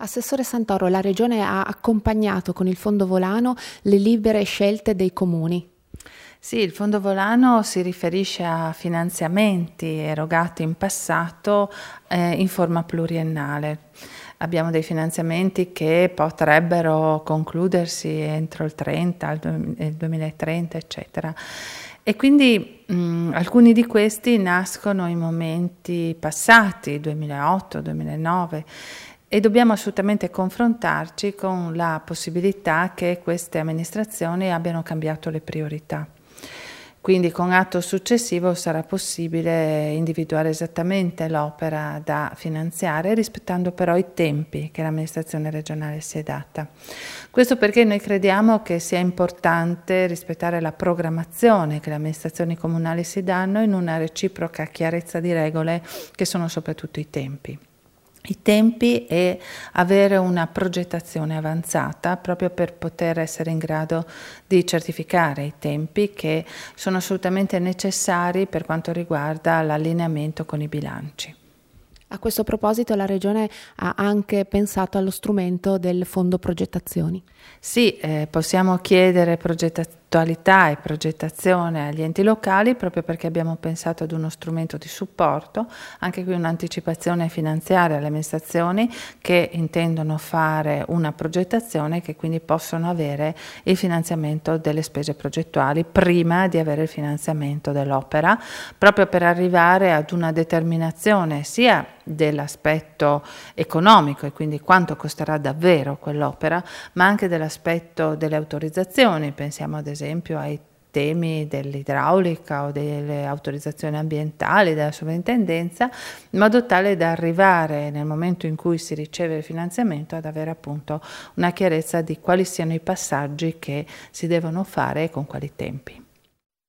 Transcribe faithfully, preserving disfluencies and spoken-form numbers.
Assessore Santoro, la Regione ha accompagnato con il Fondo Volano le libere scelte dei comuni. Sì, il Fondo Volano si riferisce a finanziamenti erogati in passato eh, in forma pluriennale. Abbiamo dei finanziamenti che potrebbero concludersi entro il trenta, il duemilatrenta, eccetera. E quindi mh, alcuni di questi nascono in momenti passati, duemilaotto, duemilanove, e dobbiamo assolutamente confrontarci con la possibilità che queste amministrazioni abbiano cambiato le priorità. Quindi con atto successivo sarà possibile individuare esattamente l'opera da finanziare, rispettando però i tempi che l'amministrazione regionale si è data. Questo perché noi crediamo che sia importante rispettare la programmazione che le amministrazioni comunali si danno in una reciproca chiarezza di regole che sono soprattutto i tempi. I tempi e avere una progettazione avanzata proprio per poter essere in grado di certificare i tempi che sono assolutamente necessari per quanto riguarda l'allineamento con i bilanci. A questo proposito la Regione ha anche pensato allo strumento del Fondo Progettazioni. Sì, eh, possiamo chiedere progettualità e progettazione agli enti locali proprio perché abbiamo pensato ad uno strumento di supporto, anche qui un'anticipazione finanziaria alle amministrazioni che intendono fare una progettazione e che quindi possono avere il finanziamento delle spese progettuali prima di avere il finanziamento dell'opera, proprio per arrivare ad una determinazione sia dell'aspetto economico e quindi quanto costerà davvero quell'opera, ma anche dell'aspetto delle autorizzazioni. Pensiamo ad esempio ai temi dell'idraulica o delle autorizzazioni ambientali della sovrintendenza, in modo tale da arrivare nel momento in cui si riceve il finanziamento ad avere appunto una chiarezza di quali siano i passaggi che si devono fare e con quali tempi.